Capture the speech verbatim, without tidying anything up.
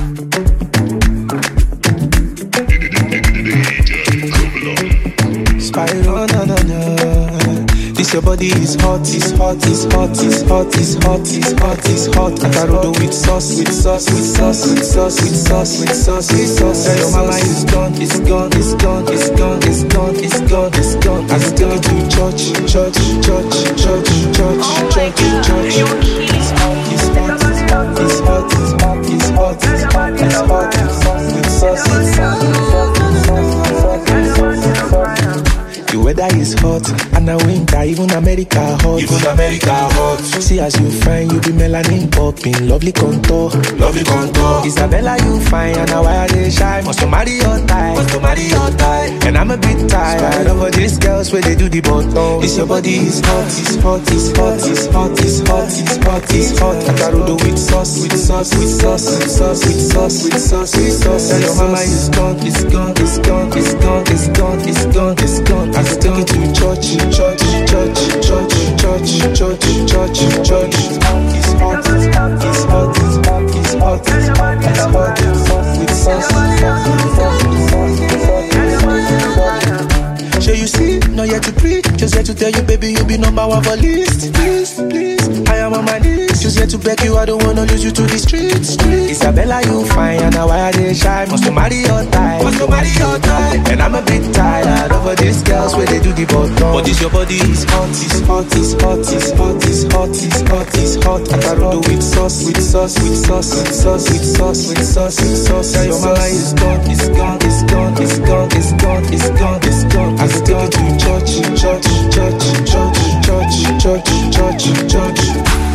Spyro, na na na. This your body is hot, is hot, is hot, is hot, is hot, is hot, is hot. Akarodo with sauce, with sauce, with sauce, with sauce, with sauce, with sauce, with sauce. Tell your mama it's gone, it's gone, it's gone, it's gone, it's gone, it's gone, it's gone. I can take it to church, church, church, church, church, church, church. It's hot, it's hot, it's hot, it's hot, it's hot, it's hot, it's hot, it's hot, it's hot, with sauce, with sauce, with sauce, with sauce, with sauce, with sauce, with sauce. The weather is hot, and a winter, even America hot. Even America hot. See as you fine, you be melanin popping, lovely contour, lovely contour. Isabella, you fine, and now why they shy? Must to marry your type, must to marry your type. And I'm a bit tired of all these girls where they do the bottom. This your body is hot, is hot, is hot, is hot, is hot, is hot, is hot. Akarodo with sauce, with sauce, with sauce, with sauce, with sauce, with sauce, with sauce. Tell your mama it's gone, it's gone, it's gone, it's gone, it's gone, it's gone, it's gone. I can take it to church, church, church, church, church, church, church, church. It's hot, it's hot, it's hot, it's hot, it's hot, it's hot, it's hot, it's hot, with sauce, with sauce, with sauce, with sauce, with sauce. So you see, not yet to preach, just here to tell you, baby, you'll be number one for list. Please, please, I am on my knees, just here to beg you, I don't wanna lose you to the streets. Street. Isabella, you fine, and now why are they shy? Must to marry your type, must to marry your type. And I'm a bit tired of all these girls where they do the bottom. But this your body is hot, is hot, is hot, is hot, is hot, is hot, is hot. Akarodo with sauce, with sauce, with sauce, with sauce, with sauce, with sauce, with sauce. Tell your mama it's gone, it's gone, it's gone, it's gone, it's gone, it's gone, it's gone. I can take it to church, church, church, church, church, church, church, church.